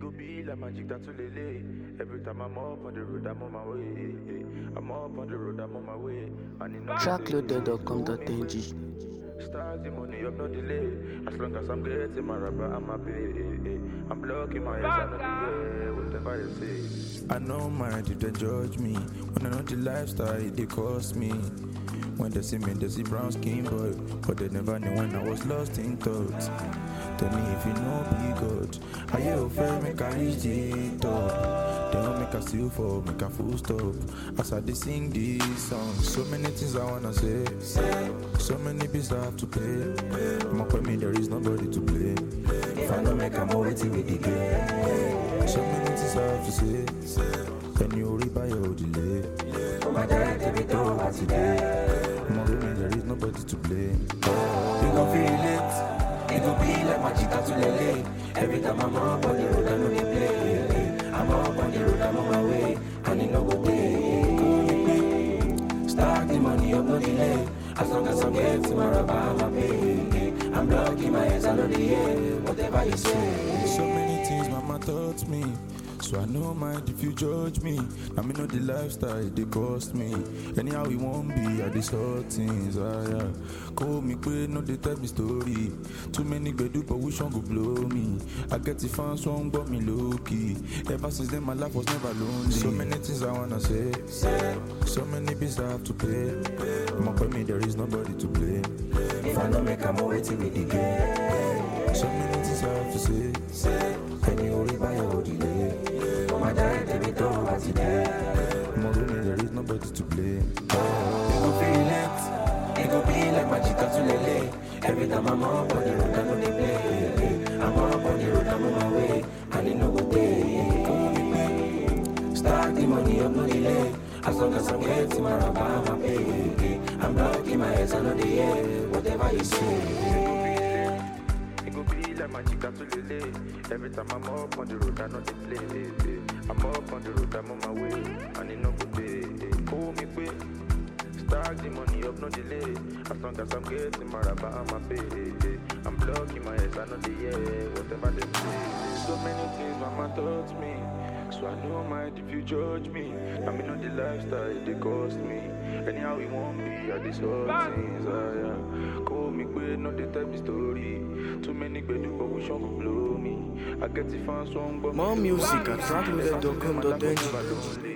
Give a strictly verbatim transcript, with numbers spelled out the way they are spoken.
go be like magic that's lele. Every time I'm up on the road, I'm on my way. I'm up on the road, I'm on my way. And in trackloaded dot com dot n g. Start the money up, no delay. As long as I'm getting my rubber, I'm a pay. I'm blocking my ass, I know the way. Whatever they say. I know mind if they judge me. When I know the lifestyle, it they cost me. When they see me, they see brown skin boy. But they never knew when I was lost in thoughts. Tell me if you know be God. Are you fair, make I reach the top? They don't make a steal for, make a full stop. As I they sing these songs, so many things I wanna say. So many bills I have to pay. I'ma put me, there is nobody to blame. If I don't make a more waiting with the game. So many things I have to say. When you rebuy your delay. My dad, every door was today. I'ma put me, there is nobody to blame. You gon' feel it. It gon' be like magic to lele. Every time I'm up on the road, I know they play. I'm up on the road, I'm on my way, and it no go pay. Start the money up, no delay. As long as I'm getting my rubber, I'm a pay. I'm blocking my eyes, I know the air. Whatever you say. So many things mama taught me. So I know mind if you judge me. I mean know the lifestyle they cost me. Anyhow we won't be at these hot things. Ah, yeah. Call me quick, no they tell me story. Too many go do but which one go blow me. I get the fans one got me low key. Ever since then my life was never lonely. So many things I wanna say. So many bills I have to pay. I'ma call me there is nobody to blame. If I don't make a more waiting with the game. So many things I have to say. Can you only buy your delay? My dad, every door was today. More than there is nobody to blame. You gon' feel it. It gon' be like magic to lele. Every time I'm up on the road, I know they play. I'm up on the road, I'm on my way, and it no go pay. Come with me. Start the money up, no delay. As long as I'm getting my rubber, I'm a pay. I'm blocking my eyes, I know the air. Whatever you say. It gon' be like magic to lele. Every time I'm up on the road, I know they play. I'm up on the road, I'm on my way, and it no go pay. Call me quick, start the money up, no delay. As long as I'm getting my rubber, I'm a pay. I'm blocking my eyes, I know the air, whatever they say. So many things mama taught me, so I know mind if you judge me. I mean know the lifestyle they cost me. Anyhow we won't be at these hot things. Ah, yeah. Call me quick, no they tell me story. Too many go do but which one go blow me. I get the fans one but More music at trackloaded dot com dot n g.